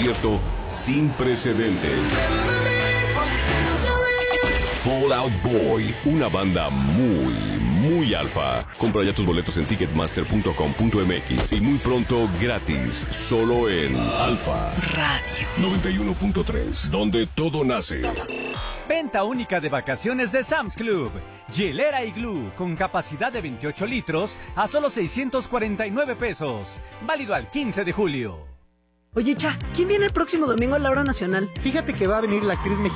concierto sin precedentes. Fall Out Boy, una banda muy alfa. Compra ya tus boletos en ticketmaster.com.mx y muy pronto gratis, solo en Alfa Radio 91.3, donde todo nace. Venta única de vacaciones de Sam's Club. Hielera Iglú con capacidad de 28 litros a solo 649 pesos. Válido al 15 de julio. Oye, Cha, ¿quién viene el próximo domingo a la hora nacional? Fíjate que va a venir la actriz mexicana